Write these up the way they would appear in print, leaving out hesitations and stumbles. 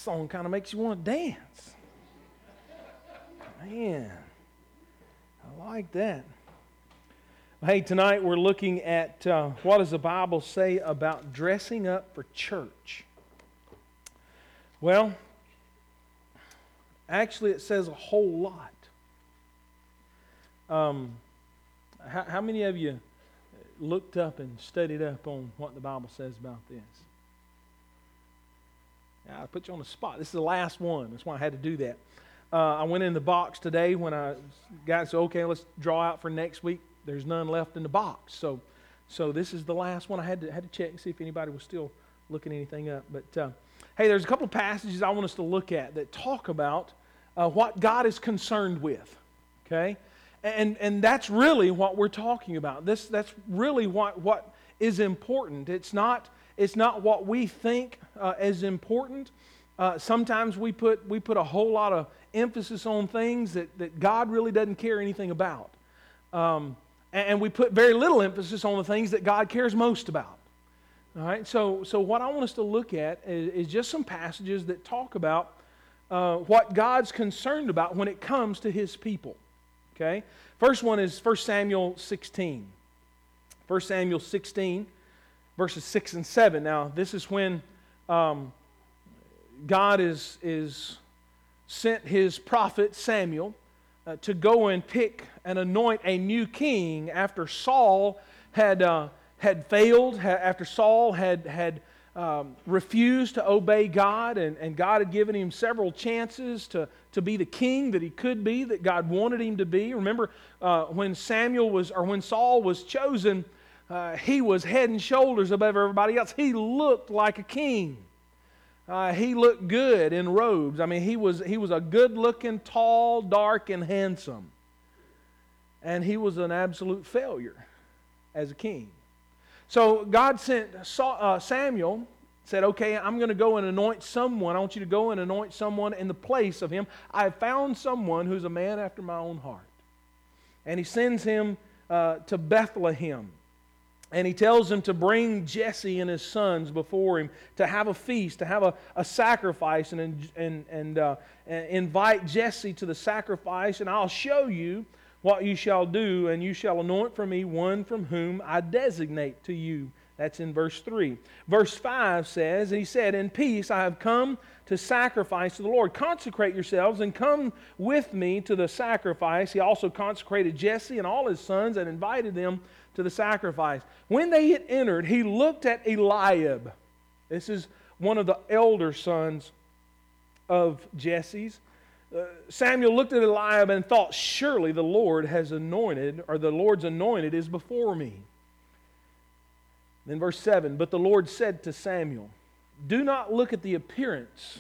song kind of makes you want to dance. Man, I like that. Hey, tonight we're looking at what does the Bible say about dressing up for church? Well, actually it says a whole lot. How many of you looked up and studied up on what the Bible says about this? I put you on the spot. This is the last one. That's why I had to do that. I went in the box today when I got said, okay, let's draw out for next week. There's none left in the box. So this is the last one. I had to check and see if anybody was still looking anything up. But hey, there's a couple of passages I want us to look at that talk about what God is concerned with. Okay? And that's really what we're talking about. That's really what is important. It's not what we think is important. Sometimes we put a whole lot of emphasis on things that God really doesn't care anything about. And we put very little emphasis on the things that God cares most about. All right. So what I want us to look at is just some passages that talk about what God's concerned about when it comes to His people. Okay. First one is 1 Samuel 16. 1 Samuel 16, verses 6 and 7. Now, this is when God is sent His prophet Samuel to go and pick and anoint a new king after Saul had failed, after Saul had refused to obey God, and God had given him several chances to be the king that he could be, that God wanted him to be. Remember, when Saul was chosen, he was head and shoulders above everybody else. He looked like a king. He looked good in robes. I mean, he was a good-looking, tall, dark, and handsome. And he was an absolute failure as a king. So God sent Samuel, said, okay, I'm going to go and anoint someone. I want you to go and anoint someone in the place of him. I have found someone who's a man after my own heart. And he sends him to Bethlehem. And he tells him to bring Jesse and his sons before him, to have a feast, to have a sacrifice, and invite Jesse to the sacrifice. And I'll show you what you shall do, and you shall anoint for me one from whom I designate to you. That's in verse 3. Verse 5 says, and he said, in peace I have come to sacrifice to the Lord. Consecrate yourselves and come with me to the sacrifice. He also consecrated Jesse and all his sons and invited them to the sacrifice. When they had entered, he looked at Eliab. This is one of the elder sons of Jesse's. Samuel looked at Eliab and thought, surely the Lord has anointed, or the Lord's anointed is before me. Then verse 7, but the Lord said to Samuel, do not look at the appearance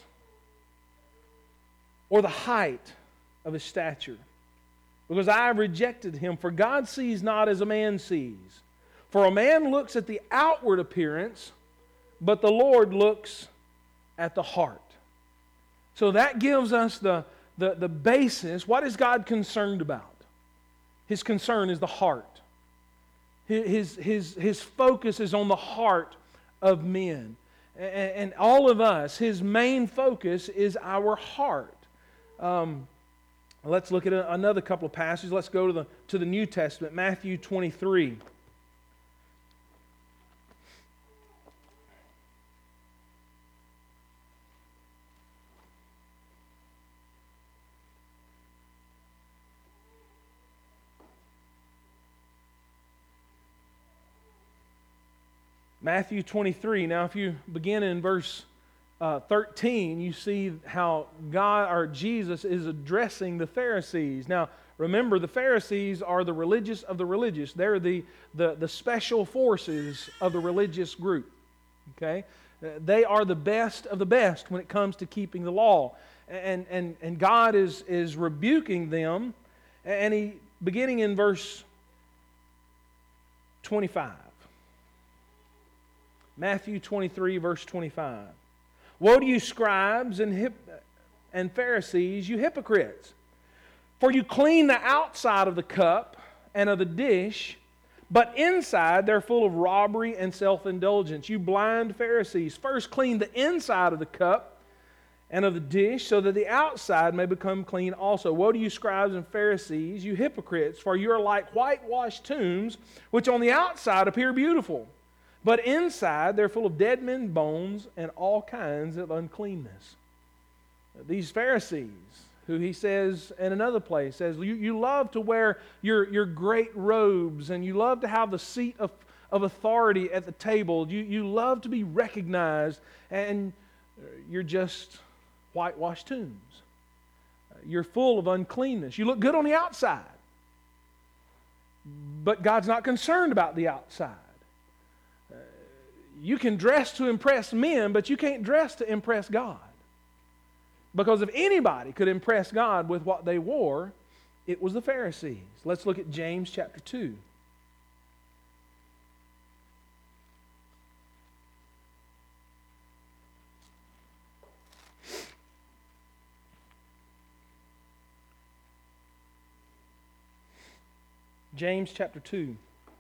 or the height of his stature, because I have rejected him. For God sees not as a man sees. For a man looks at the outward appearance, but the Lord looks at the heart. So that gives us the basis. What is God concerned about? His concern is the heart. His focus is on the heart of men. And all of us, His main focus is our heart. Let's look at another couple of passages. Let's go to the New Testament, Matthew 23. Matthew 23. Now, if you begin in verse 13, you see how God or Jesus is addressing the Pharisees. Now, remember, the Pharisees are the religious of the religious. They're the special forces of the religious group. Okay? They are the best of the best when it comes to keeping the law. And God is rebuking them. And He, beginning in verse 25. Matthew 23, verse 25. Woe to you, scribes and Pharisees, you hypocrites! For you clean the outside of the cup and of the dish, but inside they're full of robbery and self-indulgence. You blind Pharisees, first clean the inside of the cup, and of the dish, so that the outside may become clean also. Woe to you, scribes and Pharisees, you hypocrites, for you are like whitewashed tombs, which on the outside appear beautiful, but inside they're full of dead men's bones and all kinds of uncleanness. These Pharisees, who he says in another place, says, you love to wear your great robes, and you love to have the seat of authority at the table. You love to be recognized, and you're just whitewashed tombs. You're full of uncleanness. You look good on the outside, but God's not concerned about the outside. You can dress to impress men, but you can't dress to impress God. Because if anybody could impress God with what they wore, it was the Pharisees. Let's look at James chapter 2. James chapter 2.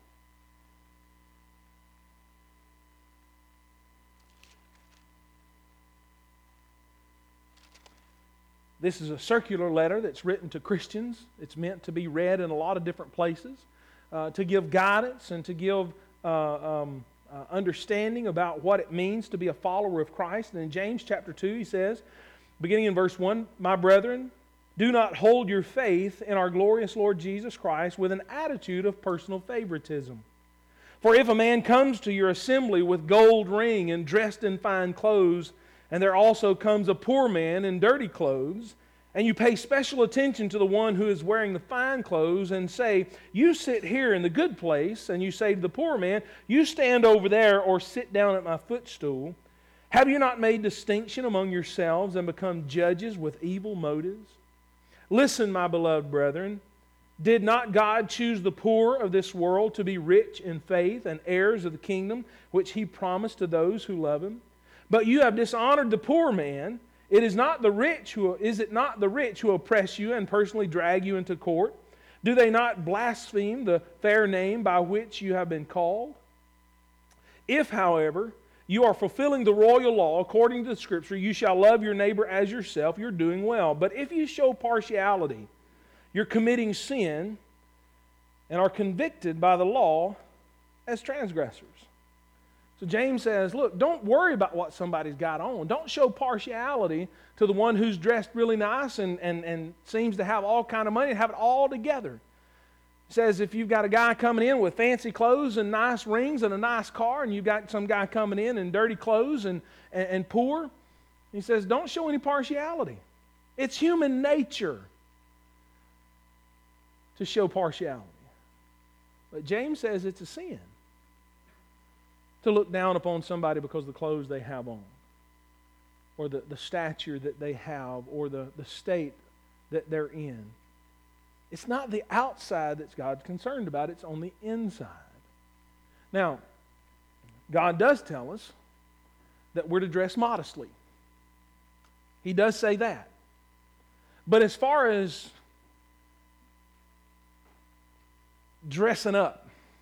This is a circular letter that's written to Christians. It's meant to be read in a lot of different places, to give guidance and to give understanding about what it means to be a follower of Christ. And in James chapter 2, he says, beginning in verse 1, "My brethren, do not hold your faith in our glorious Lord Jesus Christ with an attitude of personal favoritism. For if a man comes to your assembly with gold ring and dressed in fine clothes, and there also comes a poor man in dirty clothes, and you pay special attention to the one who is wearing the fine clothes, and say, 'You sit here in the good place,' and you say to the poor man, 'You stand over there or sit down at my footstool,' have you not made distinction among yourselves and become judges with evil motives? Listen, my beloved brethren, did not God choose the poor of this world to be rich in faith and heirs of the kingdom which He promised to those who love Him? But you have dishonored the poor man. Is it not the rich who oppress you and personally drag you into court? Do they not blaspheme the fair name by which you have been called? If, however, you are fulfilling the royal law according to the Scripture, you shall love your neighbor as yourself, you're doing well. But if you show partiality, you're committing sin and are convicted by the law as transgressors." So James says, look, don't worry about what somebody's got on. Don't show partiality to the one who's dressed really nice and seems to have all kind of money and have it all together. He says if you've got a guy coming in with fancy clothes and nice rings and a nice car, and you've got some guy coming in dirty clothes and poor, he says don't show any partiality. It's human nature to show partiality. But James says it's a sin to look down upon somebody because of the clothes they have on, or the stature that they have, or the state that they're in. It's not the outside that God's concerned about, it's on the inside. Now, God does tell us that we're to dress modestly. He does say that. But as far as dressing up,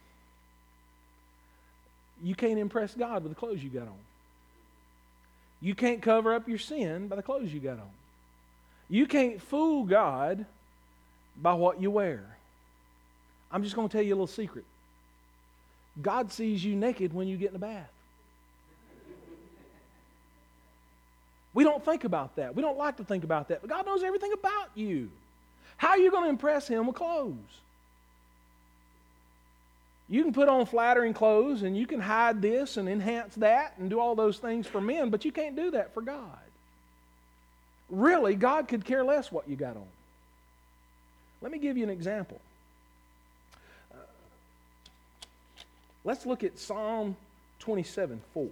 you can't impress God with the clothes you got on. You can't cover up your sin by the clothes you got on. You can't fool God by what you wear. I'm just going to tell you a little secret. God sees you naked when you get in the bath. We don't think about that. We don't like to think about that. But God knows everything about you. How are you going to impress Him with clothes? You can put on flattering clothes and you can hide this and enhance that and do all those things for men, but you can't do that for God. Really, God could care less what you got on. Let me give you an example. Let's look at Psalm 27:4.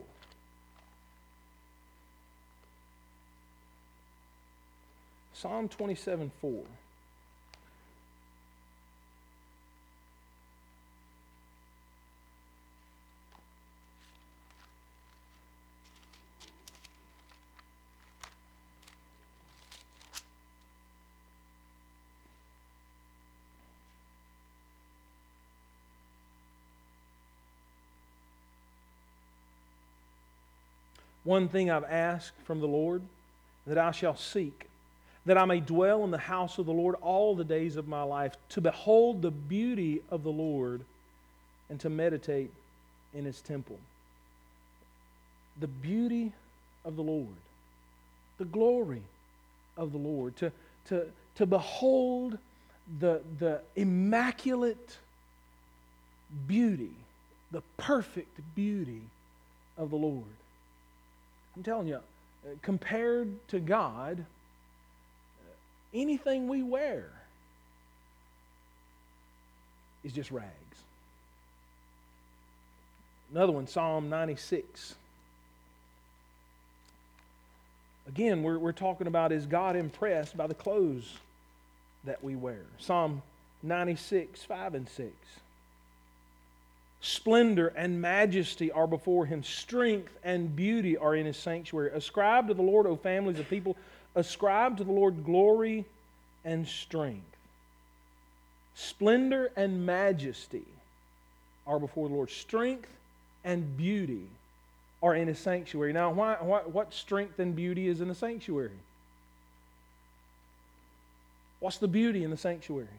Psalm 27:4. One thing I've asked from the Lord, that I shall seek, that I may dwell in the house of the Lord all the days of my life, to behold the beauty of the Lord and to meditate in His temple. The beauty of the Lord, the glory of the Lord, to behold the immaculate beauty, the perfect beauty of the Lord. I'm telling you, compared to God, anything we wear is just rags. Another one, Psalm 96. Again, we're talking about, is God impressed by the clothes that we wear? Psalm 96, 5 and 6. Splendor and majesty are before Him. Strength and beauty are in His sanctuary. Ascribe to the Lord, O families of people. Ascribe to the Lord glory and strength. Splendor and majesty are before the Lord. Strength and beauty are in His sanctuary. Now, what strength and beauty is in the sanctuary? What's the beauty in the sanctuary?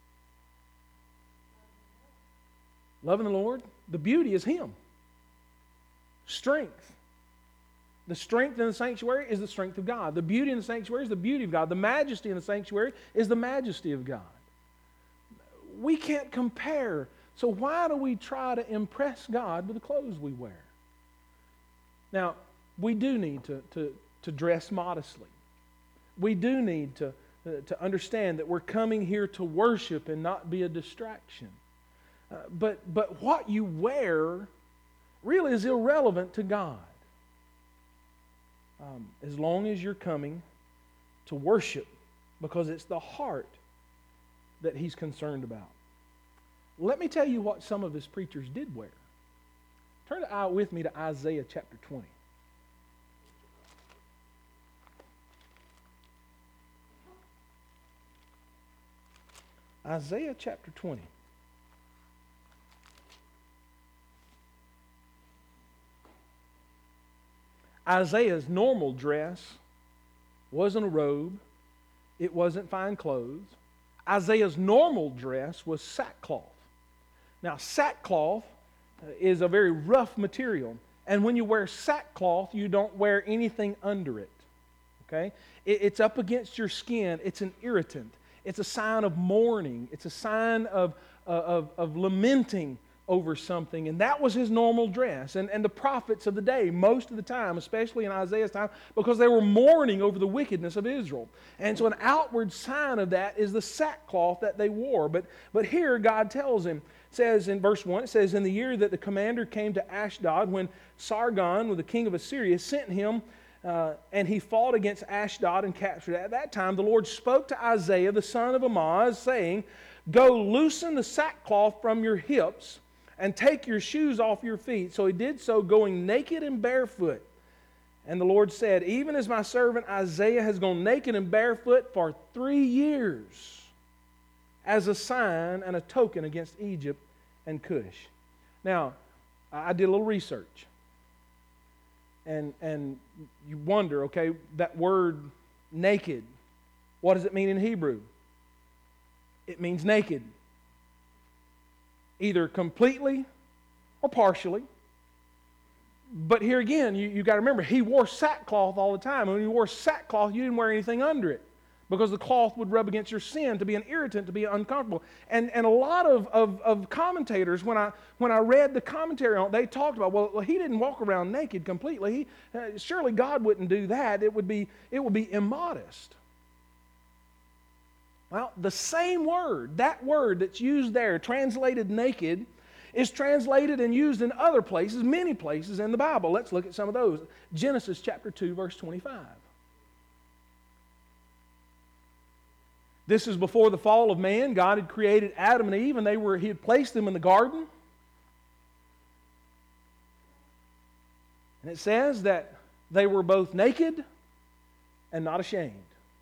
Loving the Lord. The beauty is Him. Strength. The strength in the sanctuary is the strength of God. The beauty in the sanctuary is the beauty of God. The majesty in the sanctuary is the majesty of God. We can't compare. So why do we try to impress God with the clothes we wear? Now, we do need to dress modestly. We do need to understand that we're coming here to worship and not be a distraction. But what you wear really is irrelevant to God. As long as you're coming to worship, because it's the heart that He's concerned about. Let me tell you what some of His preachers did wear. Turn with me to Isaiah chapter 20. Isaiah chapter 20. Isaiah's normal dress wasn't a robe. It wasn't fine clothes. Isaiah's normal dress was sackcloth. Now, sackcloth is a very rough material. And when you wear sackcloth, you don't wear anything under it. Okay? It's up against your skin. It's an irritant. It's a sign of mourning. It's a sign of lamenting over something. And that was his normal dress. And the prophets of the day, most of the time, especially in Isaiah's time, because they were mourning over the wickedness of Israel. And so an outward sign of that is the sackcloth that they wore. But here God tells him, says in verse 1, it says, in the year that the commander came to Ashdod, when Sargon, the king of Assyria, sent him, and he fought against Ashdod and captured it. At that time, the Lord spoke to Isaiah, the son of Amoz, saying, go loosen the sackcloth from your hips and take your shoes off your feet. So he did so, going naked and barefoot. And the Lord said, even as my servant Isaiah has gone naked and barefoot for 3 years, as a sign and a token against Egypt and Cush. Now, I did a little research. And you wonder, okay, that word naked, what does it mean in Hebrew? It means naked. Either completely or partially. But here again, you got to remember, he wore sackcloth all the time. And when you wore sackcloth, you didn't wear anything under it, because the cloth would rub against your sin, to be an irritant, to be uncomfortable. And a lot of commentators, when I read the commentary on it, they talked about, well, he didn't walk around naked completely. Surely God wouldn't do that. It would be immodest. Well, the same word, that word that's used there, translated naked, is translated and used in other places, many places in the Bible. Let's look at some of those. Genesis chapter 2, verse 25. This is before the fall of man. God had created Adam and Eve, and He had placed them in the garden. And it says that they were both naked and not ashamed.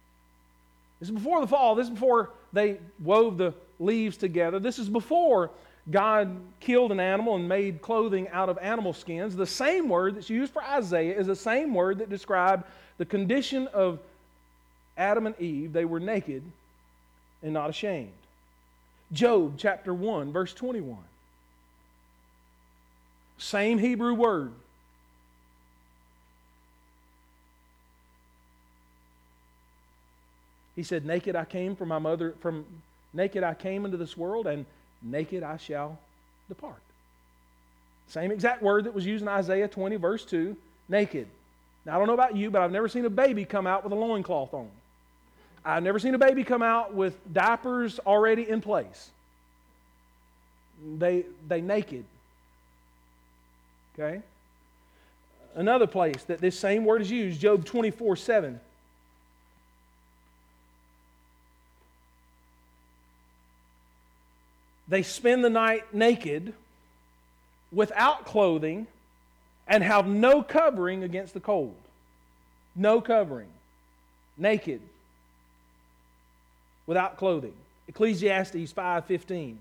This is before the fall. This is before they wove the leaves together. This is before God killed an animal and made clothing out of animal skins, the same word that's used for Isaiah is the same word that described the condition of Adam and Eve. They were naked and not ashamed. Job chapter 1, verse 21. Same Hebrew word. He said, naked I came from my mother, naked I came into this world, and naked I shall depart. Same exact word that was used in Isaiah 20, verse 2, naked. Now, I don't know about you, but I've never seen a baby come out with a loincloth on. I've never seen a baby come out with diapers already in place. They naked. Okay? Another place that this same word is used, Job 24:7. They spend the night naked, without clothing, and have no covering against the cold. No covering. Naked. Without clothing. Ecclesiastes 5:15.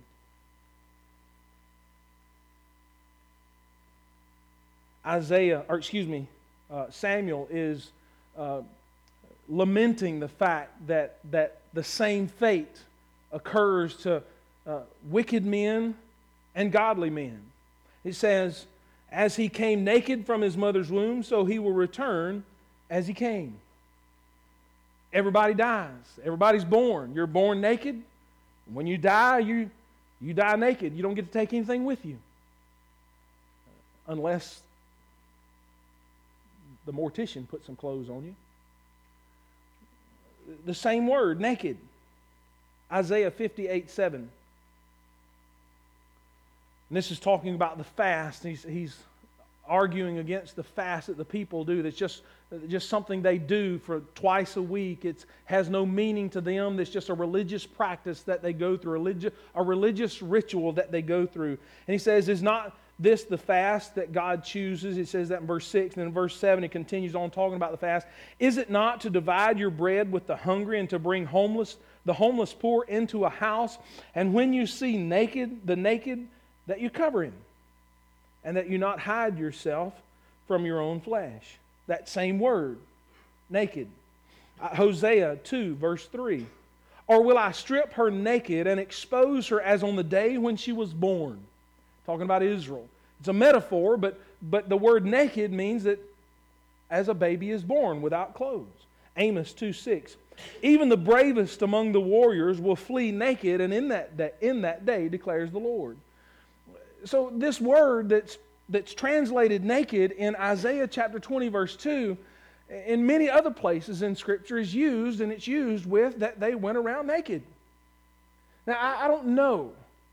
Samuel is lamenting the fact that the same fate occurs to wicked men and godly men. It says, as he came naked from his mother's womb, so he will return as he came. Everybody dies. Everybody's born. You're born naked. When you die, you die naked. You don't get to take anything with you. Unless the mortician puts some clothes on you. The same word, naked. Isaiah 58:7. And this is talking about the fast. He's arguing against the fast that the people do. That's just something they do for twice a week. It has no meaning to them. It's just a religious practice that they go through, a religious ritual that they go through. And he says, is not this the fast that God chooses? He says that in verse 6. And then in verse 7, he continues on talking about the fast. Is it not to divide your bread with the hungry and to bring the homeless poor into a house? And when you see the naked, that you cover him, and that you not hide yourself from your own flesh. That same word, naked. Hosea 2, verse 3. Or will I strip her naked and expose her as on the day when she was born? Talking about Israel. It's a metaphor, but the word naked means that as a baby is born without clothes. Amos 2:6. Even the bravest among the warriors will flee naked, and in that day declares the Lord. So this word that's translated naked in Isaiah chapter 20, verse 2, in many other places in Scripture is used, and it's used with that they went around naked. Now, I don't know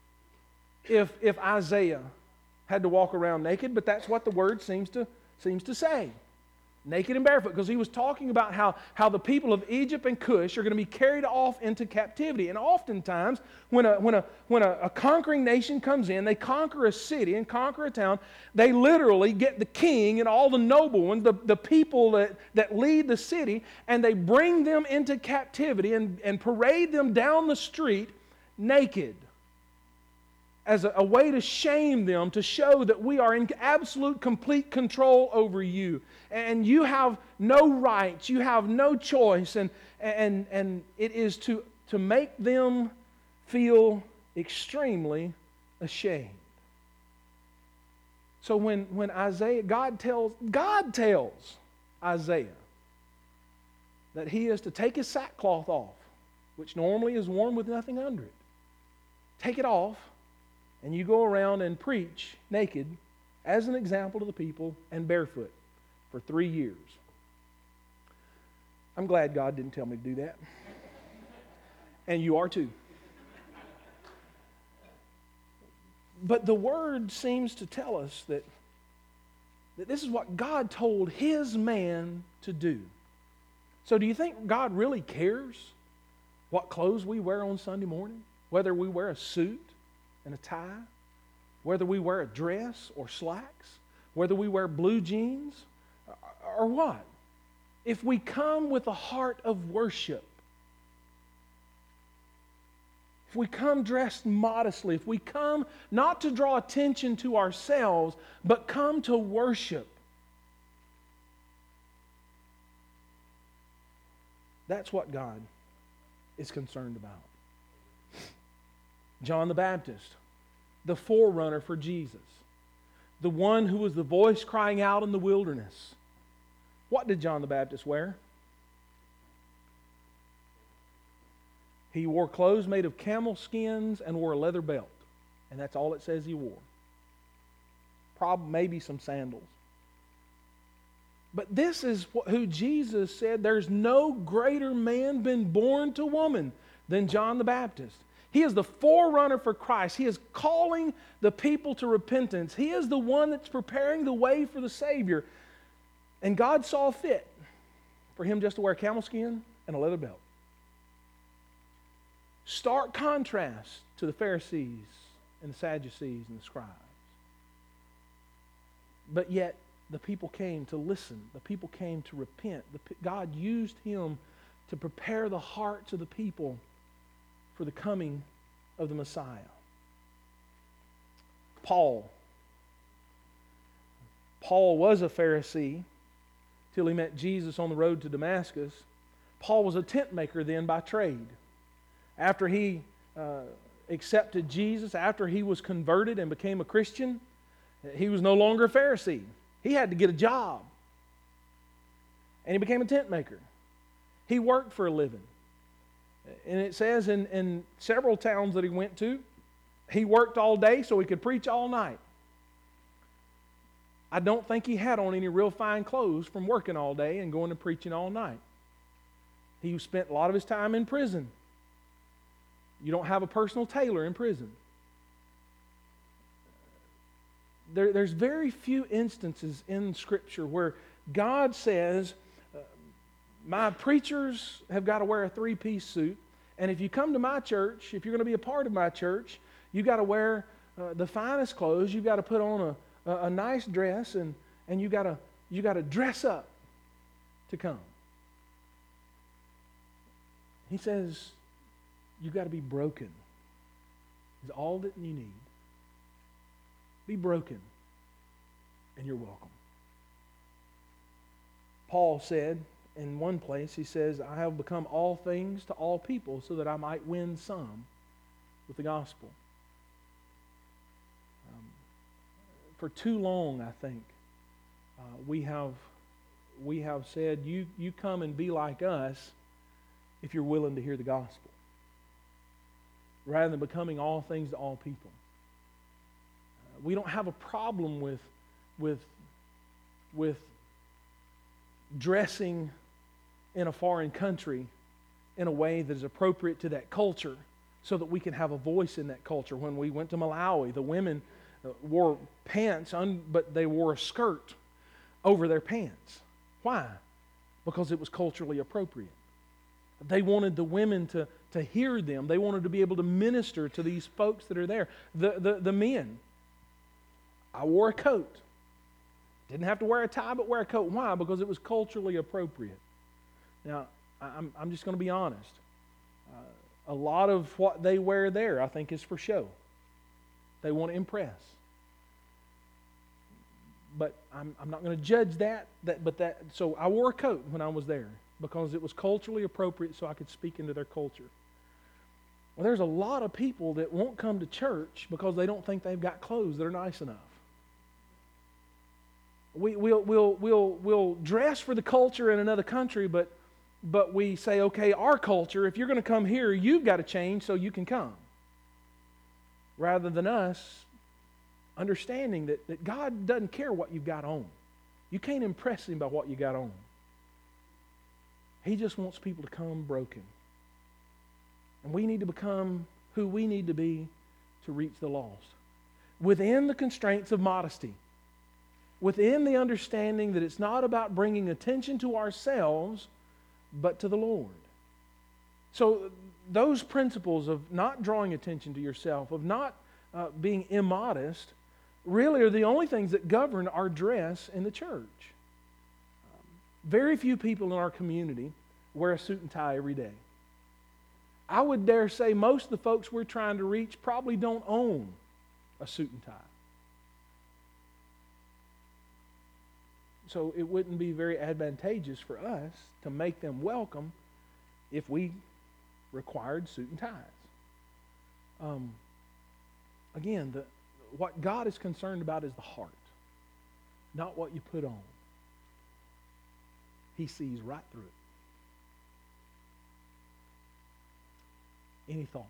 if Isaiah had to walk around naked, but that's what the word seems to say. Naked and barefoot, because he was talking about how the people of Egypt and Cush are going to be carried off into captivity. And oftentimes, when a conquering nation comes in, they conquer a city and conquer a town, they literally get the king and all the noble ones, the people that lead the city, and they bring them into captivity and parade them down the street naked, as a way to shame them, to show that we are in absolute, complete control over you. And you have no rights, you have no choice, and it is to make them feel extremely ashamed. So when God tells Isaiah that he is to take his sackcloth off, which normally is worn with nothing under it, take it off, and you go around and preach naked as an example to the people and barefoot for 3 years. I'm glad God didn't tell me to do that. And you are too. But the Word seems to tell us that this is what God told His man to do. So do you think God really cares what clothes we wear on Sunday morning? Whether we wear a suit and a tie, whether we wear a dress or slacks, whether we wear blue jeans or what? If we come with a heart of worship, if we come dressed modestly, if we come not to draw attention to ourselves, but come to worship, that's what God is concerned about. John the Baptist, the forerunner for Jesus, the one who was the voice crying out in the wilderness. What did John the Baptist wear? He wore clothes made of camel skins and wore a leather belt. And that's all it says he wore. Probably maybe some sandals. But this is who Jesus said, there's no greater man been born to woman than John the Baptist. He is the forerunner for Christ. He is calling the people to repentance. He is the one that's preparing the way for the Savior. And God saw fit for him just to wear camel skin and a leather belt. Stark contrast to the Pharisees and the Sadducees and the scribes. But yet, the people came to listen. The people came to repent. God used him to prepare the hearts of the people for the coming of the Messiah. Paul was a Pharisee till he met Jesus on the road to Damascus. Paul was a tent maker then by trade. After he accepted Jesus, after he was converted and became a Christian, he was no longer a Pharisee. He had to get a job. And he became a tent maker. He worked for a living. And it says in several towns that he went to, he worked all day so he could preach all night. I don't think he had on any real fine clothes from working all day and going to preaching all night. He spent a lot of his time in prison. You don't have a personal tailor in prison. There's very few instances in Scripture where God says, my preachers have got to wear a three-piece suit, and if you come to my church, if you're going to be a part of my church, you've got to wear the finest clothes, you've got to put on a nice dress, and you got to dress up to come. He says, you've got to be broken. Is all that you need. Be broken, and you're welcome. Paul said in one place, he says, I have become all things to all people so that I might win some with the gospel. For too long, I think, we have said, you come and be like us if you're willing to hear the gospel, rather than becoming all things to all people. We don't have a problem with dressing in a foreign country in a way that is appropriate to that culture so that we can have a voice in that culture. When we went to Malawi, the women wore pants, but they wore a skirt over their pants. Why? Because it was culturally appropriate. They wanted the women to hear them. They wanted to be able to minister to these folks that are there. The men. I wore a coat. Didn't have to wear a tie, but wear a coat. Why? Because it was culturally appropriate. Now, I'm just going to be honest. A lot of what they wear there, I think, is for show. They want to impress. But I'm not going to judge that. So I wore a coat when I was there because it was culturally appropriate so I could speak into their culture. Well, there's a lot of people that won't come to church because they don't think they've got clothes that are nice enough. We'll dress for the culture in another country, but we say, okay, our culture, if you're going to come here, you've got to change so you can come. Rather than us understanding that God doesn't care what you've got on. You can't impress Him by what you got on. He just wants people to come broken. And we need to become who we need to be to reach the lost. Within the constraints of modesty. Within the understanding that it's not about bringing attention to ourselves, but to the Lord. So those principles of not drawing attention to yourself, of not being immodest, really are the only things that govern our dress in the church. Very few people in our community wear a suit and tie every day. I would dare say most of the folks we're trying to reach probably don't own a suit and tie. So it wouldn't be very advantageous for us to make them welcome if we required suit and ties. Again, what God is concerned about is the heart, not what you put on. He sees right through it. Any thoughts?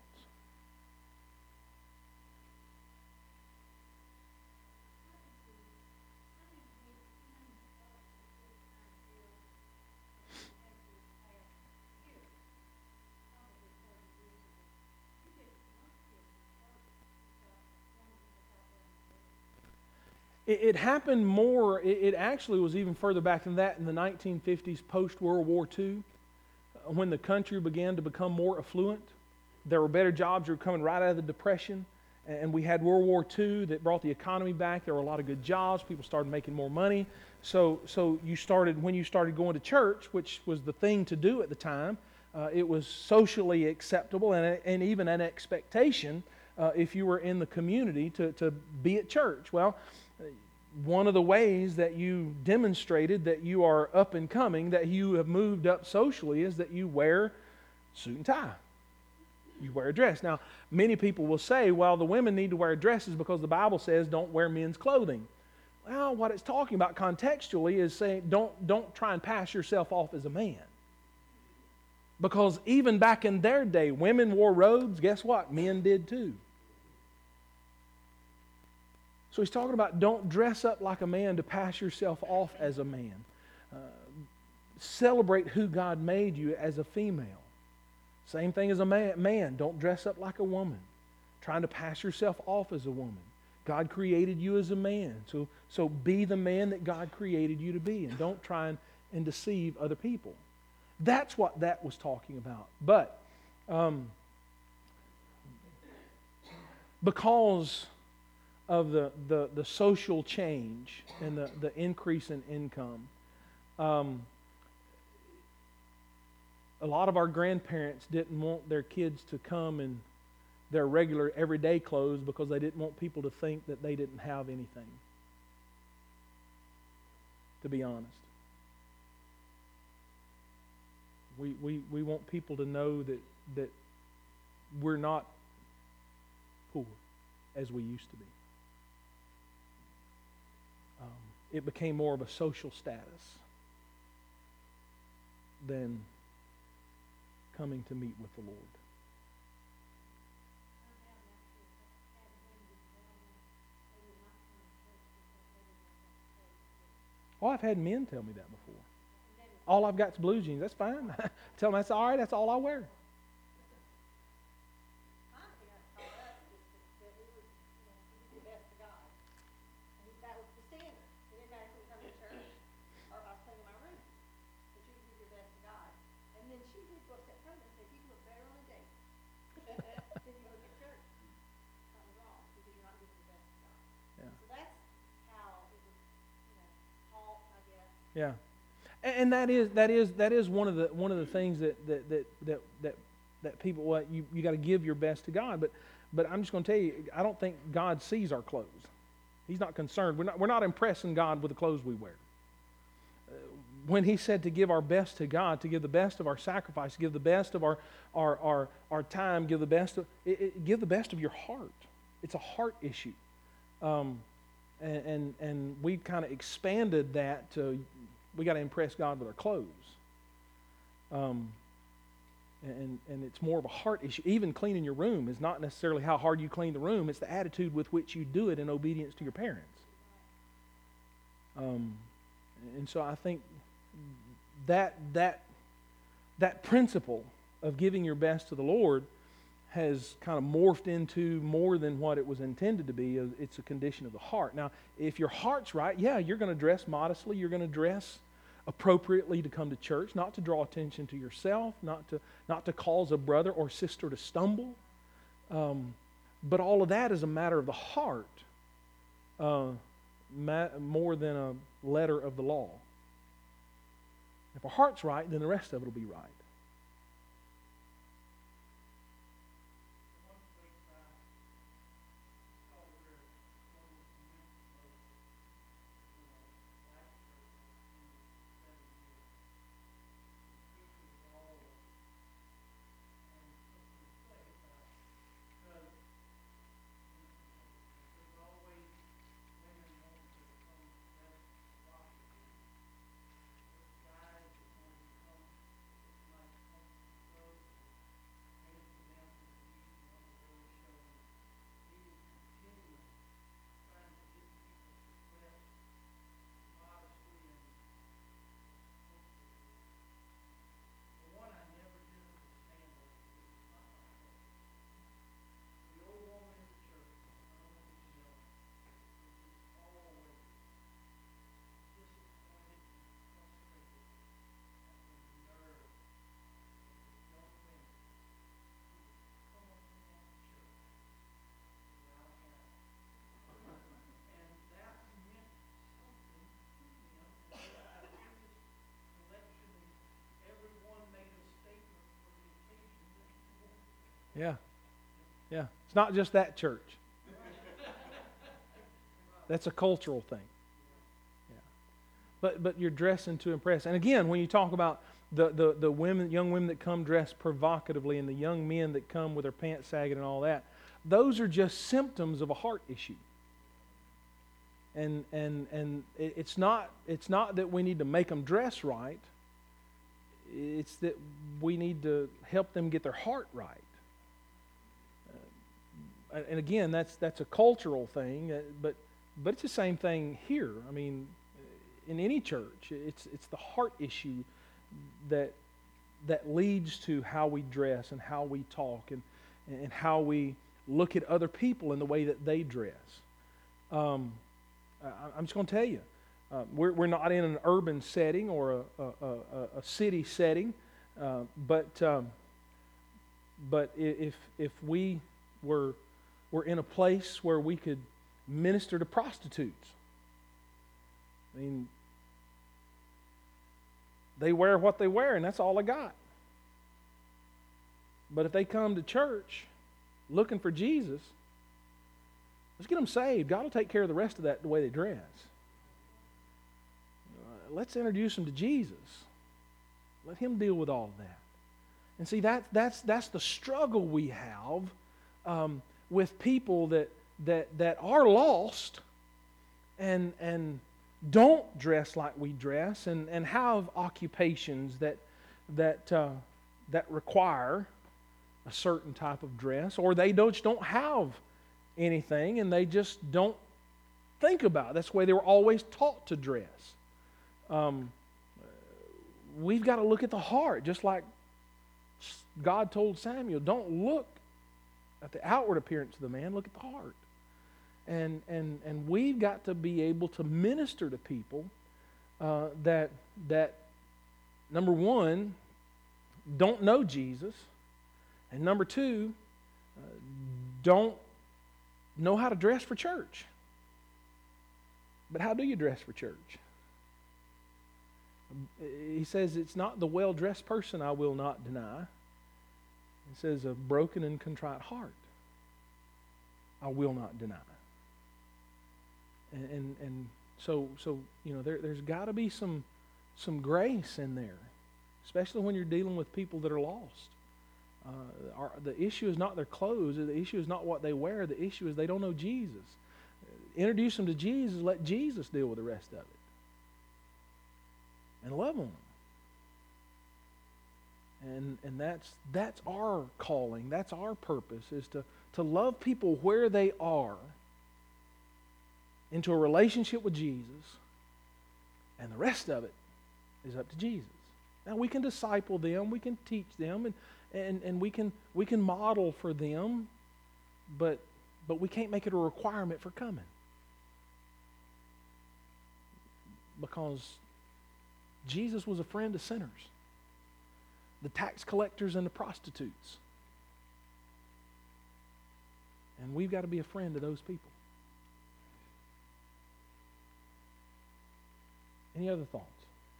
It happened more, it actually was even further back than that in the 1950s, post-World War II, when the country began to become more affluent. There were better jobs that were coming right out of the Depression, and we had World War II that brought the economy back. There were a lot of good jobs. People started making more money. So when you started going to church, which was the thing to do at the time, it was socially acceptable and even an expectation if you were in the community to be at church. Well, one of the ways that you demonstrated that you are up and coming, that you have moved up socially, is that you wear suit and tie. You wear a dress. Now, many people will say, well, the women need to wear dresses because the Bible says don't wear men's clothing. Well, what it's talking about contextually is saying don't try and pass yourself off as a man. Because even back in their day, women wore robes. Guess what? Men did too. So he's talking about don't dress up like a man to pass yourself off as a man. Celebrate who God made you as a female. Same thing as a man. Don't dress up like a woman, trying to pass yourself off as a woman. God created you as a man. So be the man that God created you to be, and don't try and deceive other people. That's what that was talking about. But because of the social change and the increase in income, a lot of our grandparents didn't want their kids to come in their regular everyday clothes because they didn't want people to think that they didn't have anything, to be honest. We want people to know that we're not poor as we used to be. It became more of a social status than coming to meet with the Lord. Oh, I've had men tell me that before. All I've got is blue jeans. That's fine. Tell them that's all right. That's all I wear. Yeah, and that is one of the things that people you got to give your best to God. But I'm just going to tell you, I don't think God sees our clothes. He's not concerned. We're not impressing God with the clothes we wear. When He said to give our best to God, to give the best of our sacrifice, give the best of our time, give the best of your heart. It's a heart issue, and we kind of expanded that to. We got to impress God with our clothes. And it's more of a heart issue. Even cleaning your room is not necessarily how hard you clean the room. It's the attitude with which you do it in obedience to your parents. And so I think that principle of giving your best to the Lord has kind of morphed into more than what it was intended to be. It's a condition of the heart. Now, if your heart's right, yeah, you're going to dress modestly. You're going to dress appropriately to come to church, not to draw attention to yourself, not to cause a brother or sister to stumble. But all of that is a matter of the heart, more than a letter of the law. If our heart's right, then the rest of it will be right. Yeah. Yeah. It's not just that church. That's a cultural thing. Yeah. But you're dressing to impress. And again, when you talk about the women, young women that come dressed provocatively and the young men that come with their pants sagging and all that, those are just symptoms of a heart issue. And it's not that we need to make them dress right. It's that we need to help them get their heart right. And again, that's a cultural thing, but it's the same thing here. I mean, in any church, it's the heart issue that leads to how we dress and how we talk and how we look at other people in the way that they dress. I'm just going to tell you, we're not in an urban setting or a city setting, but if we were in a place where we could minister to prostitutes, I mean, they wear what they wear, and that's all they got. But if they come to church looking for Jesus, let's get them saved. God will take care of the rest of that the way they dress. Let's introduce them to Jesus. Let Him deal with all of that. And see, that's the struggle we have with people that are lost and don't dress like we dress and have occupations that require a certain type of dress, or they don't have anything and they just don't think about it. That's the way they were always taught to dress. We've got to look at the heart, just like God told Samuel, don't look at the outward appearance of the man, look at the heart. And we've got to be able to minister to people that number one, don't know Jesus, and number two, don't know how to dress for church. But how do you dress for church? He says, it's not the well-dressed person I will not deny. It says, a broken and contrite heart I will not deny. And so you know, there's got to be some grace in there, especially when you're dealing with people that are lost. The issue is not their clothes. The issue is not what they wear. The issue is they don't know Jesus. Introduce them to Jesus. Let Jesus deal with the rest of it. And love on them. And that's our calling. That's our purpose, is to love people where they are into a relationship with Jesus, and the rest of it is up to Jesus. Now we can disciple them, we can teach them, and we can model for them, but we can't make it a requirement for coming. Because Jesus was a friend of sinners, the tax collectors and the prostitutes. And we've got to be a friend to those people. Any other thoughts?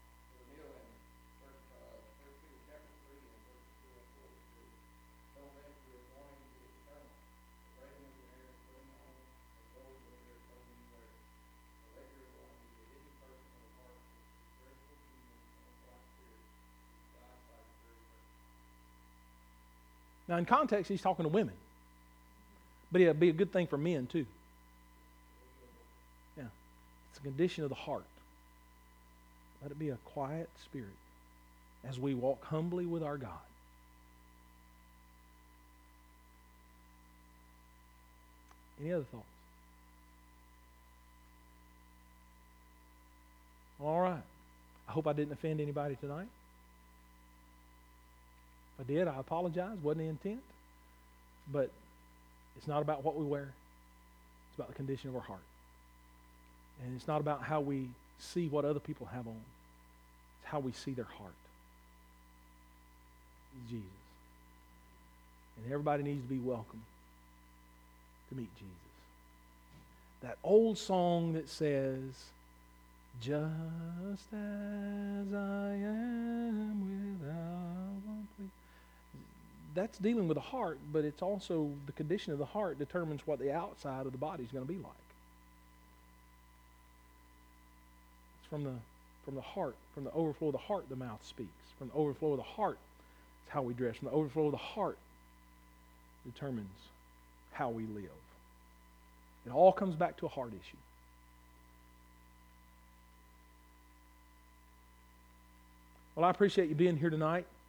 Now, in context, he's talking to women. But it'd be a good thing for men, too. Yeah. It's a condition of the heart. Let it be a quiet spirit as we walk humbly with our God. Any other thoughts? All right. I hope I didn't offend anybody tonight. If I did, I apologize. Wasn't the intent. But it's not about what we wear. It's about the condition of our heart. And it's not about how we see what other people have on. It's how we see their heart. It's Jesus. And everybody needs to be welcome to meet Jesus. That old song that says, just as I am without one plea. that's dealing with the heart, but it's also the condition of the heart determines what the outside of the body is going to be like. It's from the heart, from the overflow of the heart, the mouth speaks. From the overflow of the heart, it's how we dress. From the overflow of the heart determines how we live. It all comes back to a heart issue. Well, I appreciate you being here tonight.